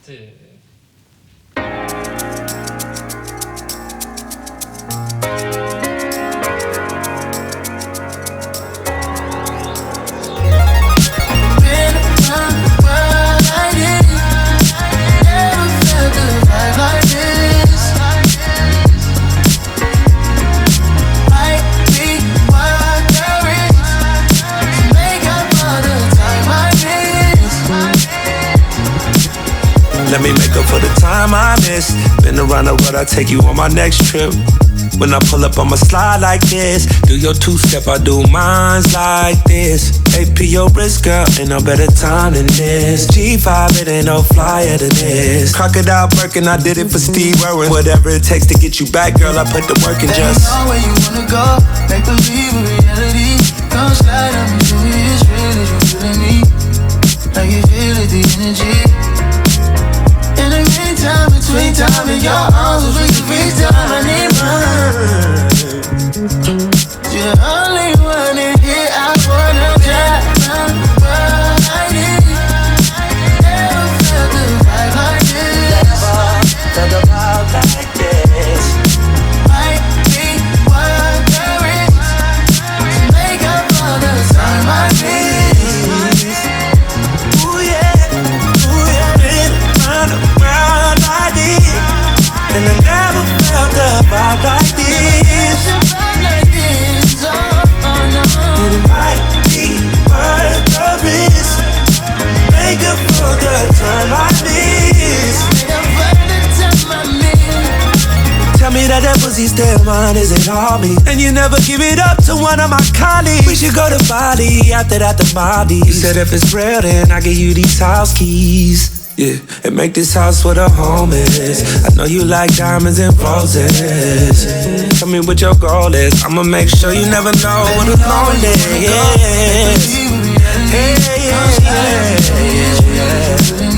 Let me make up for the time I missed. Been around the world, I'll take you on my next trip. When I pull up, I'ma slide like this. Do your two-step, I do mines like this. AP your wrist, girl, ain't no better time than this. G5, it ain't no flyer than this. Crocodile Birkin, I did it for Steve Irwin. Whatever it takes to get you back, girl, I put the work in just. Let me know where you wanna go, make believe in reality. Come slide on me, show me it's real as you feeling me. Like you feel it, the energy. In the meantime, between time in your arms, we can FaceTime. I need mine. You're the only one in here I wanna drive around the world like this. Never felt the vibe like this. Never felt the vibe like this. Might be what there is to make up for the time I miss. Ooh yeah, been around like this, and I never felt the vibe like this. And it might be worth the risk. Make up for the time I miss. Tell me that pussy's still mine, is it all me? And you never give it up to one of my colleagues. We should go to Bali, after that the Maldives. You said if it's real, then I give you these house keys. Yeah, and make this house where the home is. I know you like diamonds and roses. Tell me what your goal is. I'ma make sure you never know what alone is. Yeah. Hey, yeah.